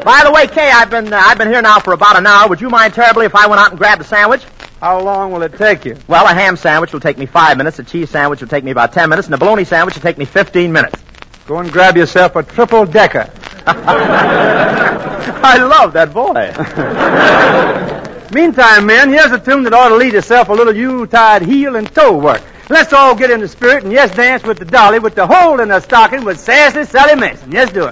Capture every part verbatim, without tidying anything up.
By the way, Kay, I've been uh, I've been here now for about an hour. Would you mind terribly if I went out and grabbed a sandwich? How long will it take you? Well, a ham sandwich will take me five minutes, a cheese sandwich will take me about ten minutes, and a bologna sandwich will take me fifteen minutes. Go and grab yourself a triple-decker. I love that boy. Meantime, men, here's a tune that ought to lead yourself a little Yuletide heel and toe work. Let's all get in the spirit and, yes, dance with the dolly with the hole in the stocking with sassy Sally Manson. Yes, do it.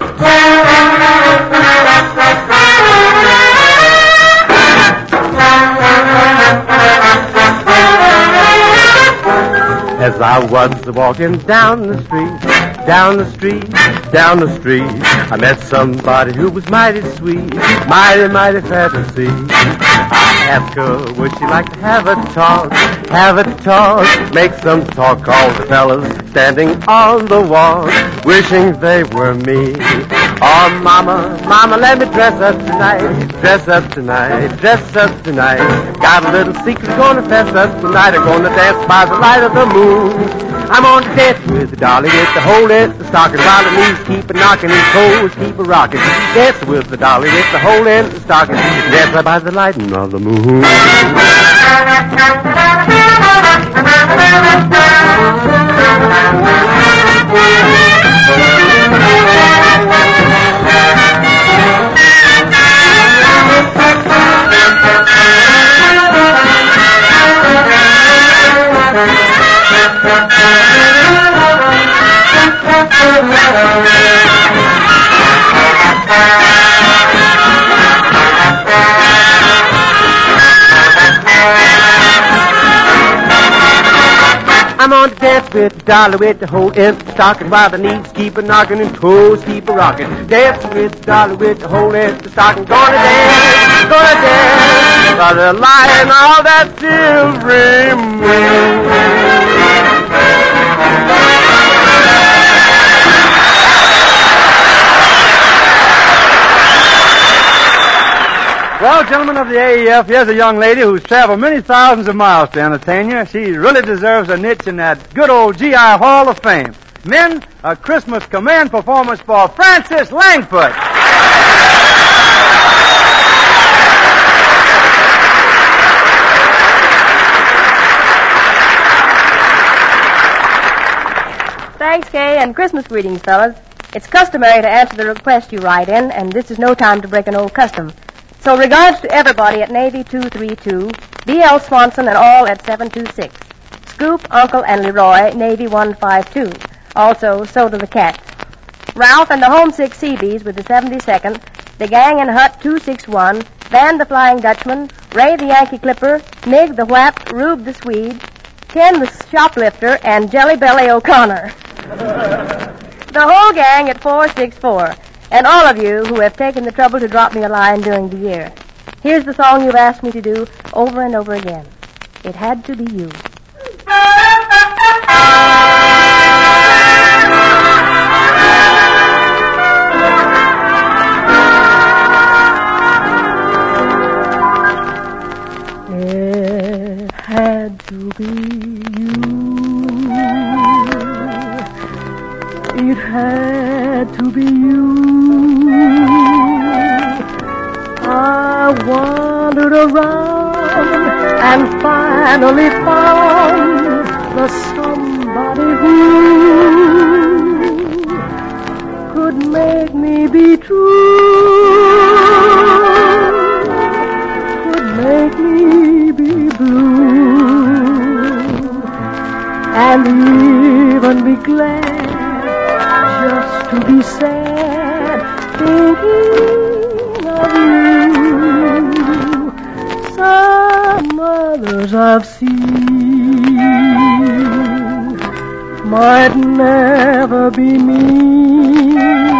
As I was walking down the street, down the street, down the street, I met somebody who was mighty sweet, mighty, mighty fair to see. I asked her, would she like to have a talk, have a talk, make some talk, all the fellas standing on the wall, wishing they were me. Oh, mama, mama, let me dress up tonight, dress up tonight, dress up tonight. Got a little secret, gonna fess up tonight, I'm gonna dance by the light of the moon. I'm gonna dance with the dolly, with the hole in the stocking, while the knees keep a knocking and toes keep a rocking. Dance with the dolly, with the hole in the stocking, dance by the light of the moon. I'm on to dance with the dolly with the hole in the stocking, while the knees keep a knocking and toes keep a rocking. Dance with the dolly with the hole in the stocking, gonna dance, gonna dance by the light of that silvery moon. Well, gentlemen of the A E F, here's a young lady who's traveled many thousands of miles to entertain you. She really deserves a niche in that good old G I Hall of Fame. Men, a Christmas command performance for Frances Langford. Thanks, Kay, and Christmas greetings, fellas. It's customary to answer the request you write in, and this is no time to break an old custom. So regards to everybody at Navy two three two, B L Swanson and all at seven two six. Scoop, Uncle, and Leroy, Navy one five two. Also, so do the cats. Ralph and the homesick Seabees with the seventy-second, the gang in Hut two six one, Van the Flying Dutchman, Ray the Yankee Clipper, Mig the Whap, Rube the Swede, Ken the Shoplifter, and Jelly Belly O'Connor. The whole gang at four six four. And all of you who have taken the trouble to drop me a line during the year. Here's the song you've asked me to do over and over again. It had to be you. It had to be you. It had to be you. I wandered around and finally found the somebody who could make me be true, could make me be blue, and even be glad just to be sad, thinking of you. Some others I've seen might never be me,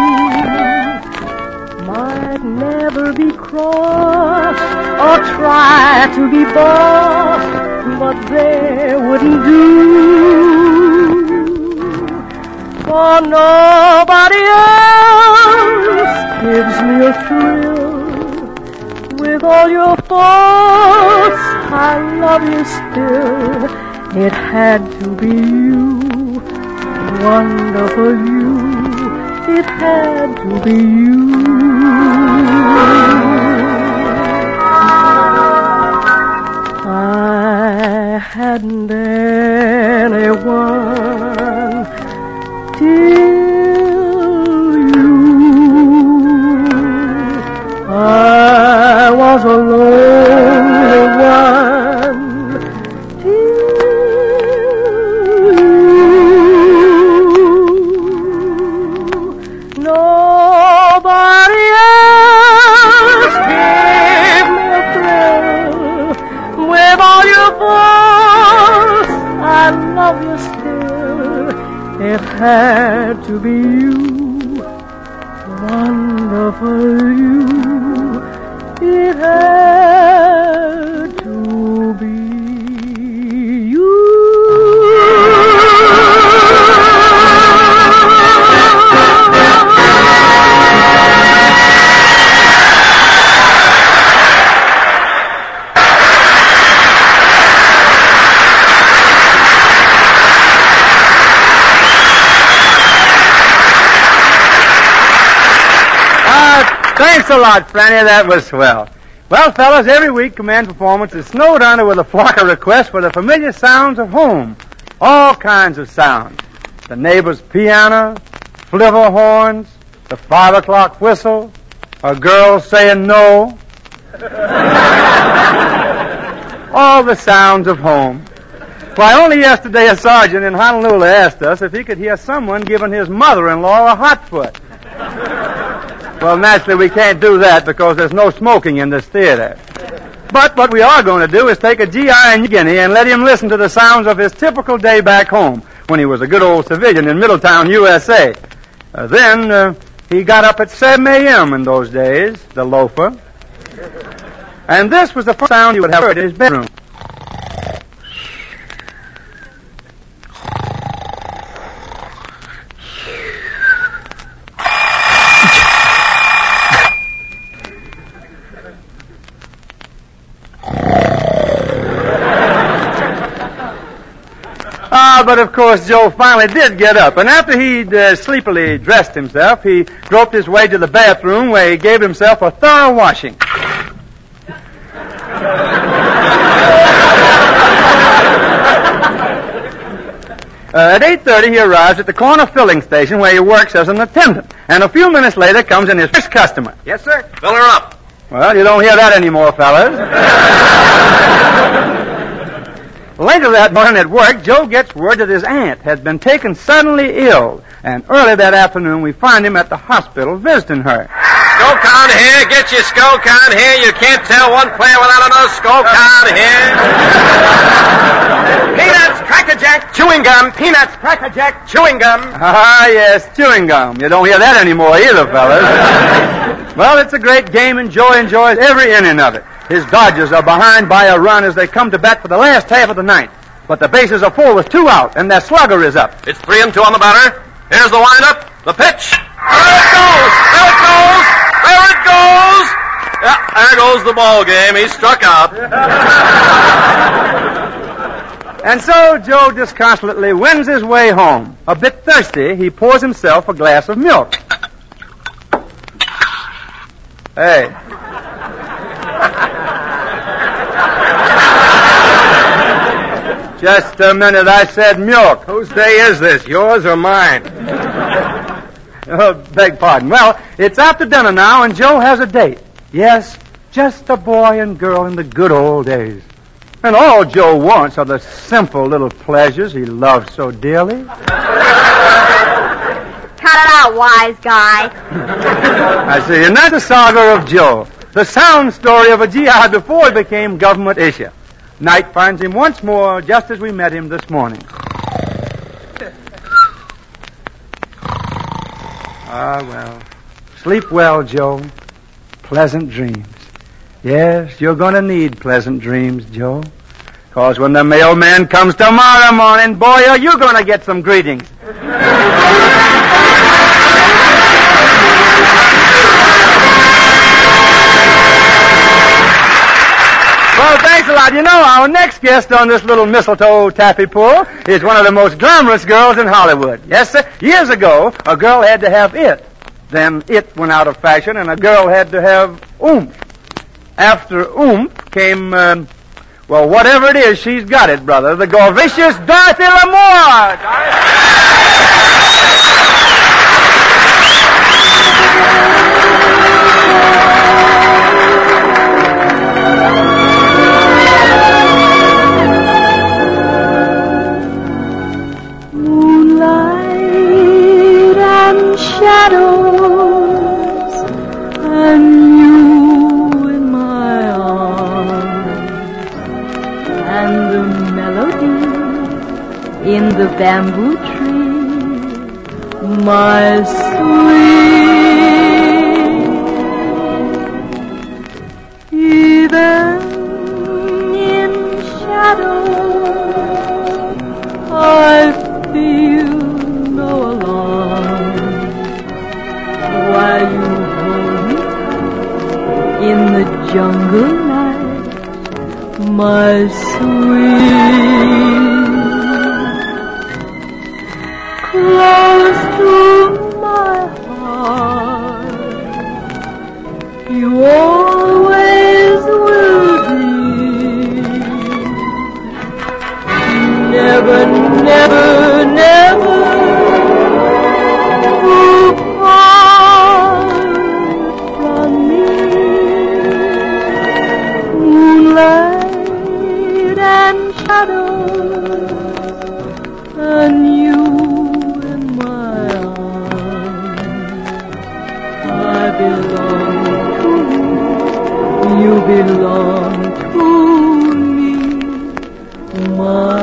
might never be cross or try to be boss, but they wouldn't do. For nobody else gives me a thrill. With all your faults, I love you still. It had to be you, wonderful you. it had to be you. I hadn't anyone till you. I was a lonely one till you. Nobody else gave me a thrill. With all your force, I love you still. It had to be you, wonderful you. It had to be you. Thanks a lot, Franny. That was swell. Well, fellas, every week Command Performance is snowed under with a flock of requests for the familiar sounds of home. All kinds of sounds. The neighbor's piano, flivver horns, the five o'clock whistle, a girl saying no. All the sounds of home. Why, only yesterday a sergeant in Honolulu asked us if he could hear someone giving his mother-in-law a hot foot. Well, naturally, we can't do that because there's no smoking in this theater. But what we are going to do is take a G I in New Guinea and let him listen to the sounds of his typical day back home when he was a good old civilian in Middletown, U S A. Uh, then uh, he got up at seven a.m. in those days, the loafer. And this was the first sound he would have heard in his bedroom. Ah, but of course Joe finally did get up, and after he'd uh, sleepily dressed himself, he groped his way to the bathroom where he gave himself a thorough washing. Uh, at eight thirty, he arrives at the corner filling station where he works as an attendant, and a few minutes later comes in his first customer. Yes, sir. Fill her up. Well, you don't hear that anymore, fellas. Later that morning at work, Joe gets word that his aunt has been taken suddenly ill, and early that afternoon we find him at the hospital visiting her. Skull con here. Get your skull con here. You can't tell one player without another skull con here. Peanuts, Cracker Jack, chewing gum. Peanuts, Cracker Jack, chewing gum. Ah, yes, chewing gum. You don't hear that anymore either, fellas. Well, it's a great game, and Joe enjoys every inning of it. His Dodgers are behind by a run as they come to bat for the last half of the ninth. But the bases are full with two out, and their slugger is up. It's three and two on the batter. Here's the windup. The pitch. There it goes. There it goes. There it goes. Yeah, there goes the ball game. He struck out. And so Joe disconsolately wends his way home. A bit thirsty, he pours himself a glass of milk. Hey. Just a minute, I said milk. Whose day is this, yours or mine? Oh, beg pardon. Well, it's after dinner now, and Joe has a date. Yes, just a boy and girl in the good old days. And all Joe wants are the simple little pleasures he loves so dearly. Cut it out, wise guy. I see. And that's the saga of Joe, the sound story of a G I before it became government issue. Night finds him once more just as we met him this morning. Ah, well. Sleep well, Joe. Pleasant dreams. Yes, you're going to need pleasant dreams, Joe. Because when the mailman comes tomorrow morning, boy, are you going to get some greetings. Well, thanks a lot. Now, you know, our next guest on this little mistletoe taffy pull is one of the most glamorous girls in Hollywood. Yes, sir. Years ago, a girl had to have it. Then it went out of fashion, and a girl had to have oomph. After oomph came, um, well, whatever it is, she's got it, brother. The gorgeous Dorothy Lamour. Moonlight and shadows and you in my arms and the melody in the bamboo tree, my sweet. Even in shadows I feel no alarm while you hold me in the jungle night, my sweet. Close to my heart, you always will be. Never, never, never move apart from me. Moonlight and shadows and you in my arms. I belong to you, you belong to me, my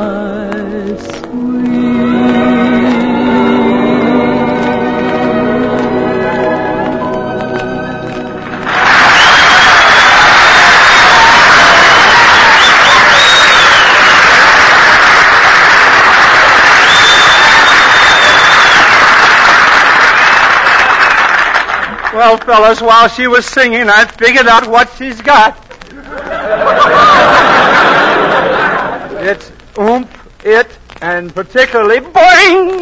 Well, fellas, while she was singing, I figured out what she's got. It's oomph, it, and particularly boing!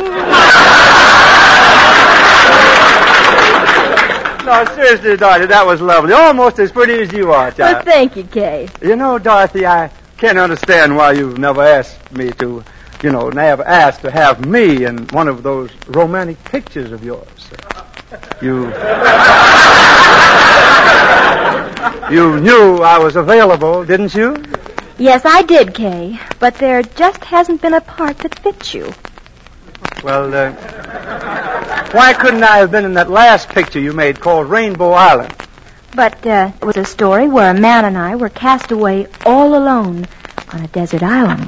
No, seriously, Dorothy, that was lovely. Almost as pretty as you are, child. Well, thank you, Kay. You know, Dorothy, I can't understand why you've never asked me to, you know, never asked to have me in one of those romantic pictures of yours. You... You knew I was available, didn't you? Yes, I did, Kay. But there just hasn't been a part that fits you. Well, uh, why couldn't I have been in that last picture you made called Rainbow Island? But uh, it was a story where a man and I were cast away all alone on a desert island.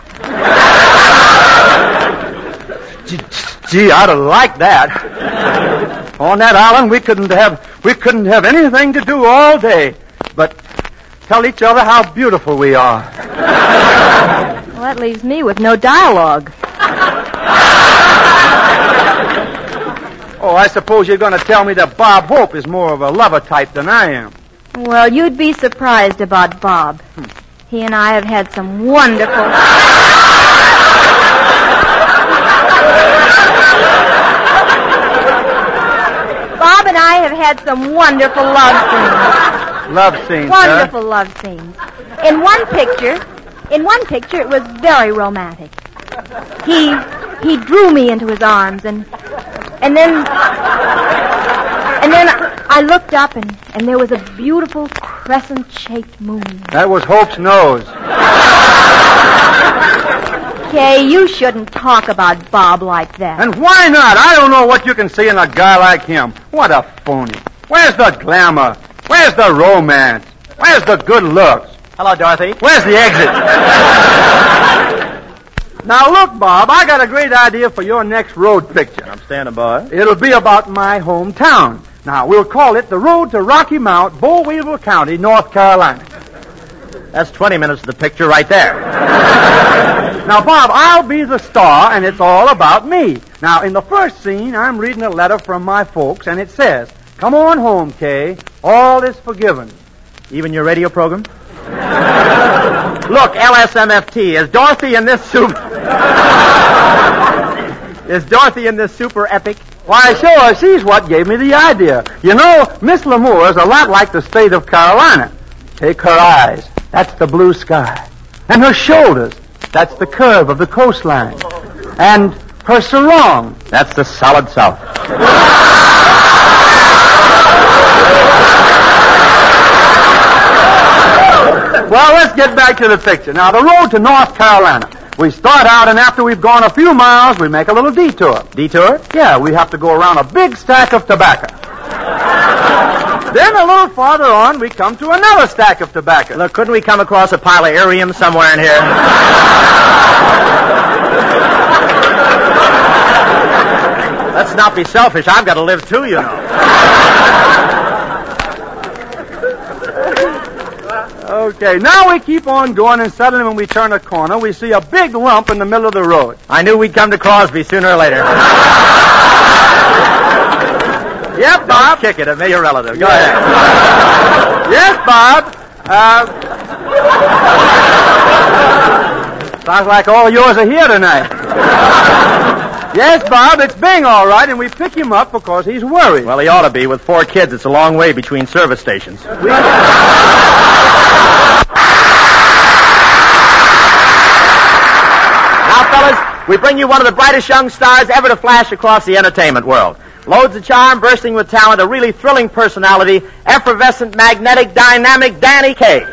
Gee, gee, I'd have liked that. On that island, we couldn't have we couldn't have anything to do all day but tell each other how beautiful we are. Well, that leaves me with no dialogue. Oh, I suppose you're going to tell me that Bob Hope is more of a lover type than I am. Well, you'd be surprised about Bob. Hmm. He and I have had some wonderful... Bob and I have had some wonderful love scenes. Love scenes, Wonderful huh? love scenes. In one picture, in one picture, it was very romantic. He he drew me into his arms, and and then and then I looked up, and, and there was a beautiful crescent-shaped moon. That was Hope's nose. Kay, you shouldn't talk about Bob like that. And why not? I don't know what you can see in a guy like him. What a phony. Where's the glamour? Where's the romance? Where's the good looks? Hello, Dorothy. Where's the exit? Now, look, Bob, I got a great idea for your next road picture. I'm standing by. It'll be about my hometown. Now, we'll call it The Road to Rocky Mount, Boll Weevil County, North Carolina. That's twenty minutes of the picture right there. Now, Bob, I'll be the star, and it's all about me. Now, in the first scene, I'm reading a letter from my folks, and it says, "Come on home, Kay. All is forgiven." Even your radio program? Look, L S M F T, is Dorothy in this super... is Dorothy in this super epic? Why, sure, she's what gave me the idea. You know, Miss L'Amour is a lot like the state of Carolina. Take her eyes. That's the blue sky. And her shoulders. That's the curve of the coastline. And her sarong. That's the solid south. Well, let's get back to the picture. Now, the road to North Carolina. We start out, and after we've gone a few miles, we make a little detour. Detour? Yeah, we have to go around a big stack of tobacco. Then a little farther on, we come to another stack of tobacco. Look, couldn't we come across a pile of irium somewhere in here? Let's not be selfish. I've got to live too, you know. Okay, now we keep on going, and suddenly when we turn a corner, we see a big lump in the middle of the road. I knew we'd come to Crosby sooner or later. Yep, Bob. Don't kick it at me, your relative. Go Yeah. ahead. Yes, Bob. Uh, sounds like all yours are here tonight. Yes, Bob, it's Bing, all right, and we pick him up because he's worried. Well, he ought to be. With four kids, it's a long way between service stations. We... Now, fellas, we bring you one of the brightest young stars ever to flash across the entertainment world. Loads of charm, bursting with talent, a really thrilling personality, effervescent, magnetic, dynamic Danny Kaye.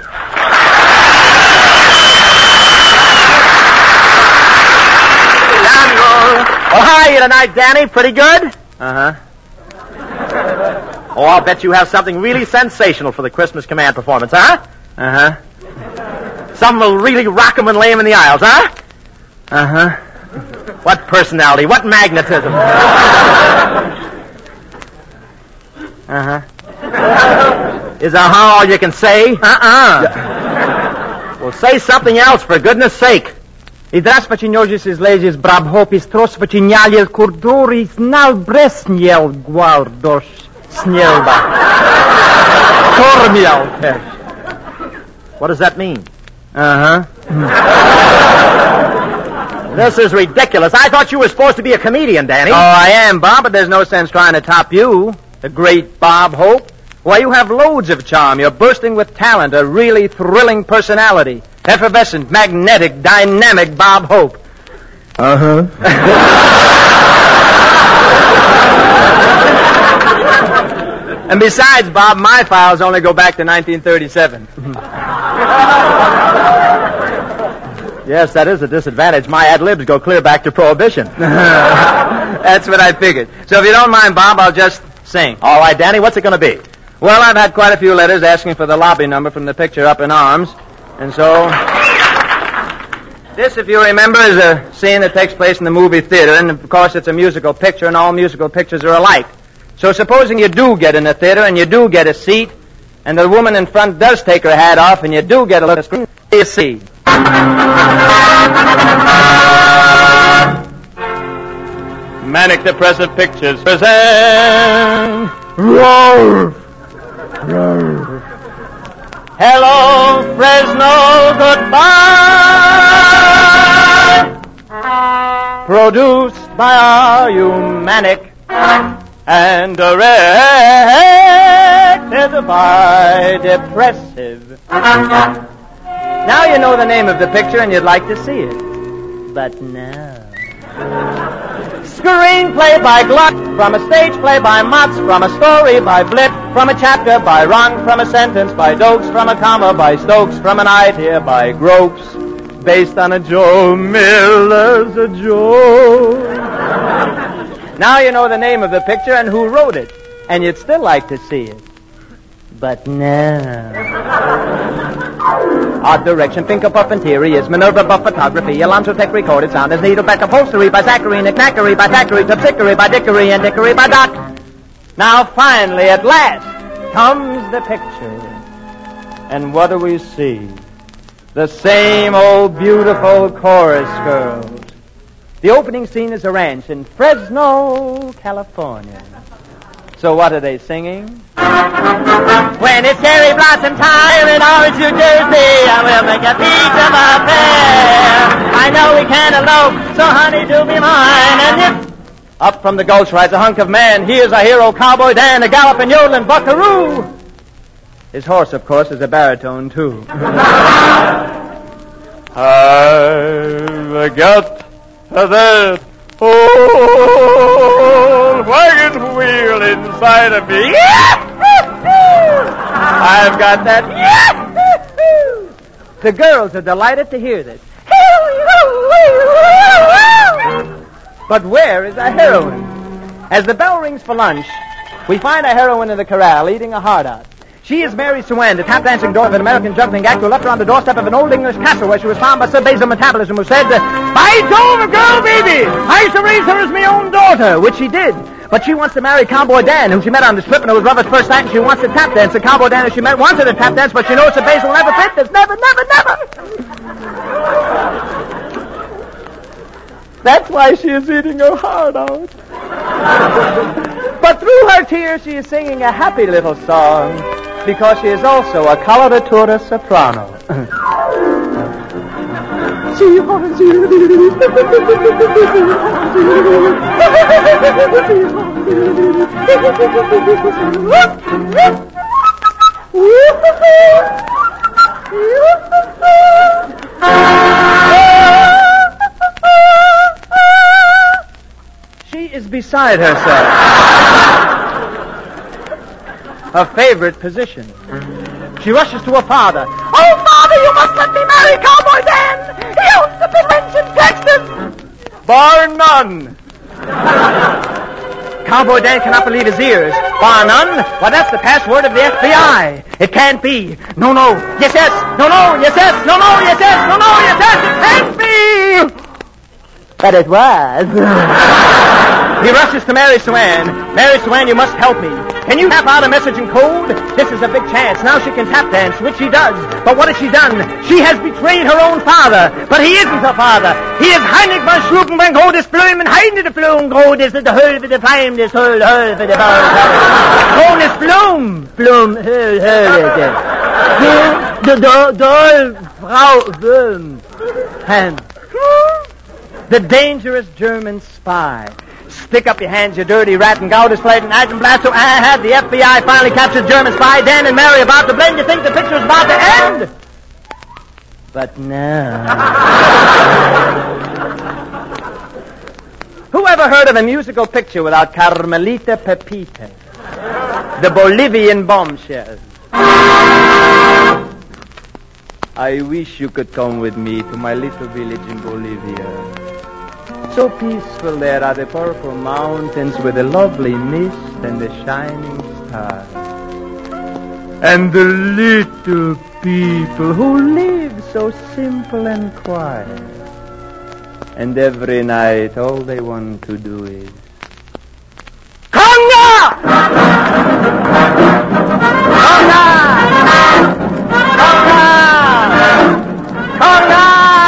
Well, how are you tonight, Danny? Pretty good? Uh-huh. Oh, I'll bet you have something really sensational for the Christmas Command performance, huh? Uh-huh. Something will really rock 'em and lay 'em in the aisles, huh? Uh-huh. What personality? What magnetism? Uh-huh. Is uh-huh all you can say? Uh-uh. Well, say something else, for goodness sake. I teraz paciniožis is ležis brabhopis tros pacinjaliel kurduris nal bresniel guardos snelba. Tormiel. What does that mean? Uh-huh. This is ridiculous. I thought you were supposed to be a comedian, Danny. Oh, I am, Bob, but there's no sense trying to top you. The great Bob Hope. Why, you have loads of charm. You're bursting with talent, a really thrilling personality. Effervescent, magnetic, dynamic Bob Hope. Uh-huh. And besides, Bob, my files only go back to nineteen thirty-seven. Yes, that is a disadvantage. My ad-libs go clear back to Prohibition. That's what I figured. So if you don't mind, Bob, I'll just sing. All right, Danny, what's it going to be? Well, I've had quite a few letters asking for the lobby number from the picture Up in Arms. And so, this, if you remember, is a scene that takes place in the movie theater. And, of course, it's a musical picture, and all musical pictures are alike. So supposing you do get in the theater, and you do get a seat, and the woman in front does take her hat off, and you do get a look at the screen, you see. Manic Depressive Pictures present... Roar! Roar! Hello, Fresno, goodbye. Produced by our Humanic and directed by Depressive. Now you know the name of the picture and you'd like to see it. But no. Screenplay by Gluck, from a stage play by Motz, from a story by Blitt, from a chapter by Rung, from a sentence by Dokes, from a comma by Stokes, from an idea by Gropes, based on a Joe Miller's a joke. Now you know the name of the picture and who wrote it, and you'd still like to see it. But no. Art direction, Pinker Puff Interiors, Minerva Buff Photography, Alonzo Tech Recorded Sound, as Needleback Upholstery by Zachary, Knickknackery by Thackeray, Tupsickery by Dickory, and Dickory by Doc. Now finally, at last, comes the picture. And what do we see? The same old beautiful chorus girls. The opening scene is a ranch in Fresno, California. So what are they singing? When it's cherry blossom time in Orange, New Jersey, I will make a peach of a pear. I know we can't elope, so honey, do be mine. And if... Up from the gulch rides a hunk of man. Here's our hero, Cowboy Dan, a galloping yodeling buckaroo. His horse, of course, is a baritone, too. I've got that old wagon wheel inside of me. I've got that. The girls are delighted to hear this. But where is our heroine? As the bell rings for lunch, we find our heroine in the corral eating a heart out. She is Mary Swan, the tap-dancing daughter of an American juggling actor who left her on the doorstep of an old English castle where she was found by Sir Basil Metabolism, who said, "By Jove, a girl baby! I shall raise her as my own daughter," which she did. But she wants to marry Cowboy Dan, whom she met on the strip, and it was love at first sight, and she wants to tap dance. And Cowboy Dan, who she met, wanted to tap dance, but she knows Sir Basil will never fit. There's never, never, never! That's why she is eating her heart out. But through her tears, she is singing a happy little song, because she is also a coloratura soprano. She is beside herself. Her favorite position. She rushes to her father. "Oh, Father, you must let me marry Cowboy Dan! He owns the big ranch in Texas!" Bar none. Cowboy Dan cannot believe his ears. Bar none? Well, that's the password of the F B I. It can't be. No, no. Yes, yes. No, no. Yes, yes. No, no. Yes, yes. No, no. Yes, yes. It can't be. But it was. He rushes to Mary Swan. "Mary Swan, you must help me. Can you tap out a message in code? This is a big chance. Now she can tap dance, which she does. But what has she done? She has betrayed her own father. But he isn't her father. He is Heinrich von Schlupenbank, Hodis Blum, and Heine de Blum, Hodis de Hölve de Feim, des Höl, Hölve de Hodis Blum, Blum, Höl, Höl, de Dol, Dol, Frau, Blum, Hand. The dangerous German spy. Stick up your hands, you dirty rat, and Gaudius Flate and Eisenblaster. I had the F B I finally captured German spy Dan and Mary about to blend. You think the picture was about to end? But no. Who ever heard of a musical picture without Carmelita Pepita, the Bolivian bombshell? I wish you could come with me to my little village in Bolivia. So peaceful there are the purple mountains with the lovely mist and the shining stars. And the little people who live so simple and quiet. And every night all they want to do is... Conga! Conga! Conga! Conga!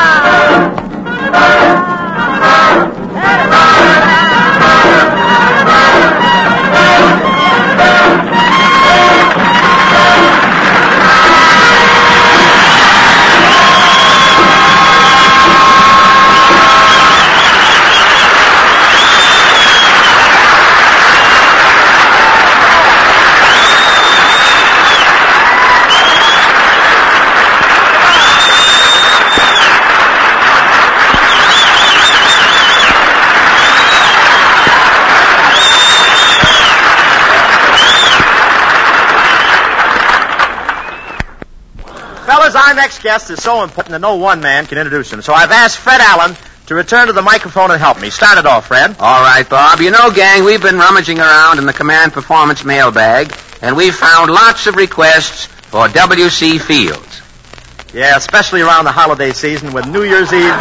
Our next guest is so important that no one man can introduce him. So I've asked Fred Allen to return to the microphone and help me. Start it off, Fred. All right, Bob. You know, gang, we've been rummaging around in the Command Performance mailbag, and we've found lots of requests for W C Fields. Yeah, especially around the holiday season with New Year's Eve.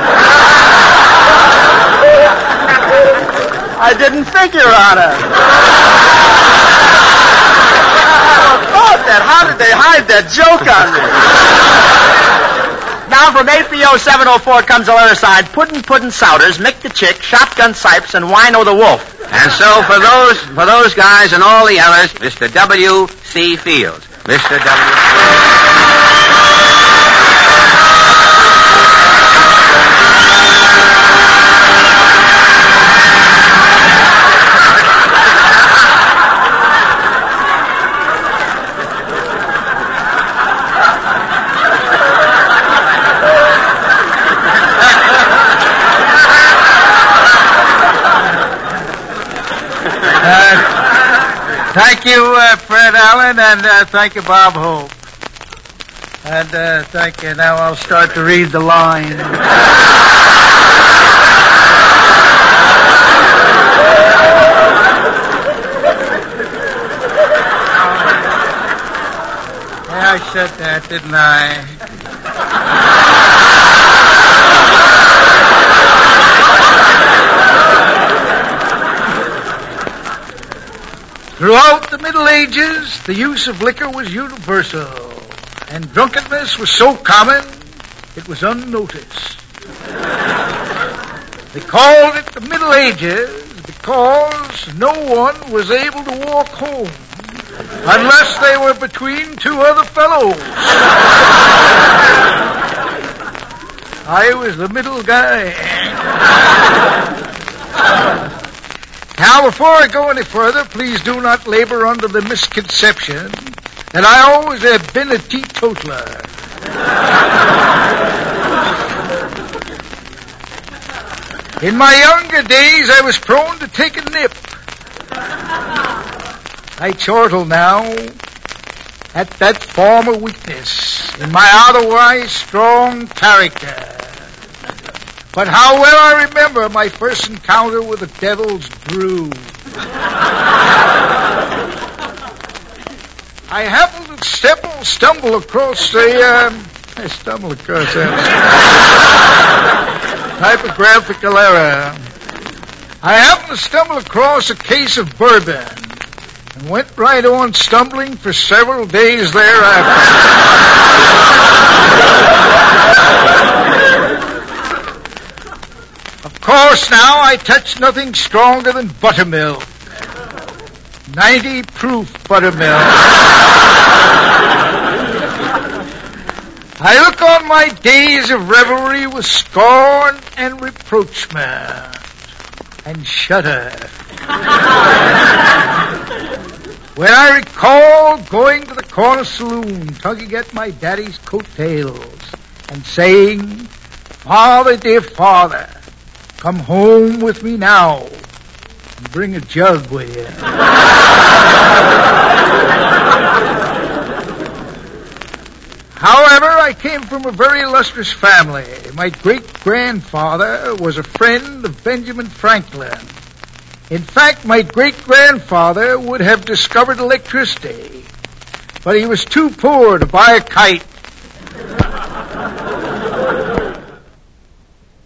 I didn't figure on it. That. How did they hide that joke on me? Now, now from A P O seven oh four comes the letter signed Puddin' Puddin' Souders, Mick the Chick, Shotgun Sipes, and Wino the Wolf. And so for those for those guys and all the others, Mister W C. Fields. Mister W. Thank you, uh, Fred Allen, and uh, thank you, Bob Hope. And uh, thank you. Now I'll start to read the line. Yeah, I said that, didn't I? Throughout the Middle Ages, the use of liquor was universal, and drunkenness was so common, it was unnoticed. They called it the Middle Ages because no one was able to walk home unless they were between two other fellows. I was the middle guy. Now, before I go any further, please do not labor under the misconception that I always have been a teetotaler. In my younger days, I was prone to take a nip. I chortle now at that former weakness in my otherwise strong character. But how well I remember my first encounter with the devil's brew. I happened to stumble, stumble across the, um, I stumbled across that typographical error. I happened to stumble across a case of bourbon and went right on stumbling for several days thereafter. Of course, now I touch nothing stronger than buttermilk. ninety proof buttermilk. I look on my days of revelry with scorn and reproachment and shudder when I recall going to the corner saloon, tugging at my daddy's coattails and saying, "Father, dear father, come home with me now and bring a jug with you." However, I came from a very illustrious family. My great-grandfather was a friend of Benjamin Franklin. In fact, my great-grandfather would have discovered electricity, but he was too poor to buy a kite,